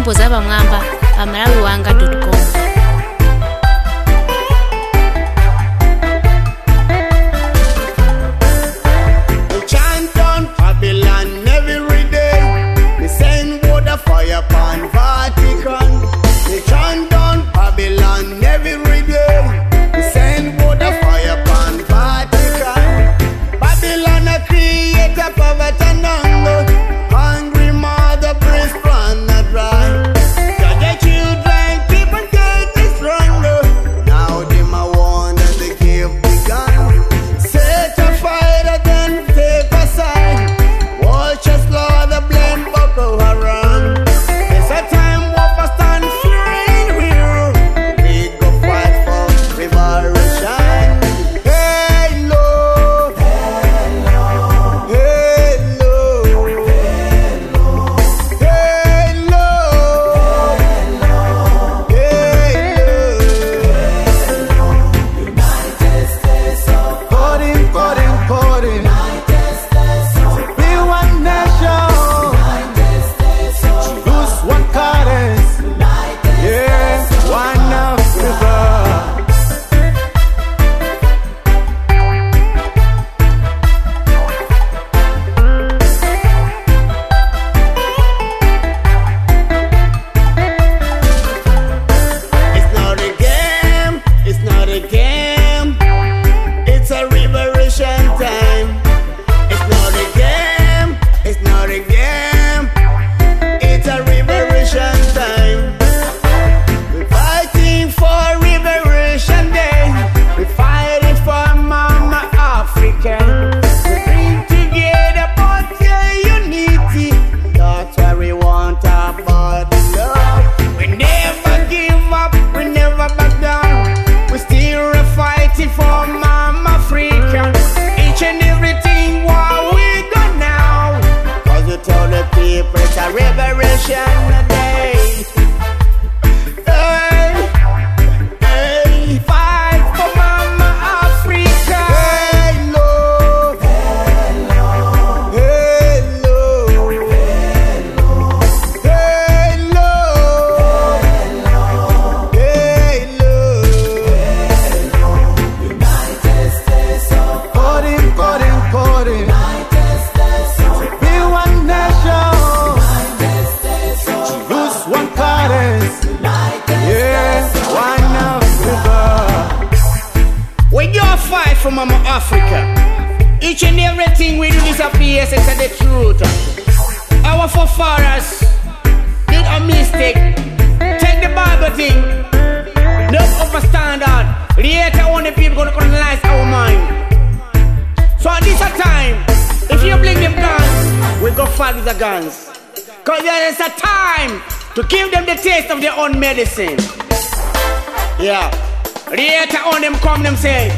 nyimbo za bamwamba pa malawiwanga.com. From Mama Africa, each and everything we do disappears into the truth. Our forefathers did a mistake. Take the Bible thing, no upper standard. Later on, the people gonna colonize our mind. So at this time, if you bring them guns, we go fight with the guns. Cause there is a time to give them the taste of their own medicine. Yeah. Later on, them come, them say.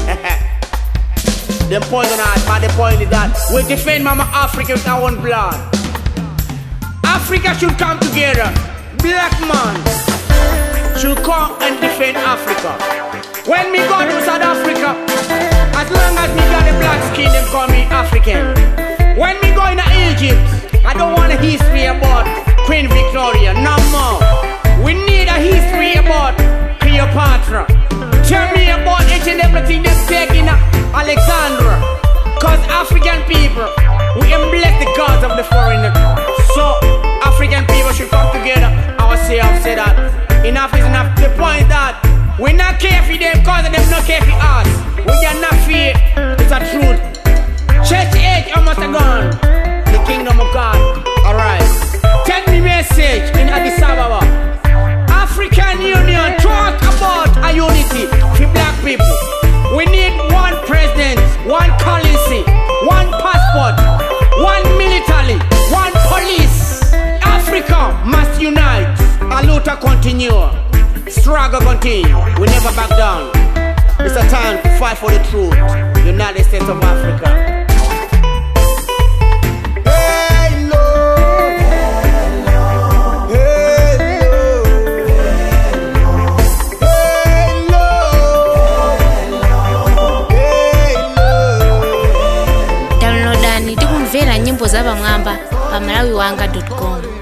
Them poison us, but the point is that we defend Mama Africa with our own blood. Africa should come together. Black man should come and defend Africa. When we go to South Africa, as long as we got a black skin, them call me African. When we go into Egypt, I don't want a history about Queen Victoria, no more. We need a history about Cleopatra. Tell me about each and everything they've taken Alexandra. Cause African people, we embrace the gods of the foreigner. So African people should come together. Ourselves say that enough is enough. The point that we not care for them cause them not care for us. We are not fear. It's a truth. Church age almost gone. The kingdom of God. Alright. Take me message in Addis Ababa. African Union talk about a unity for black people. We need one president, one currency, one passport, one military, one police. Africa must unite. A luta continue. Struggle continue. We never back down. It's a time to fight for the truth. United States of Africa. Nyimbo za bamwamba pa malawiwanga.com.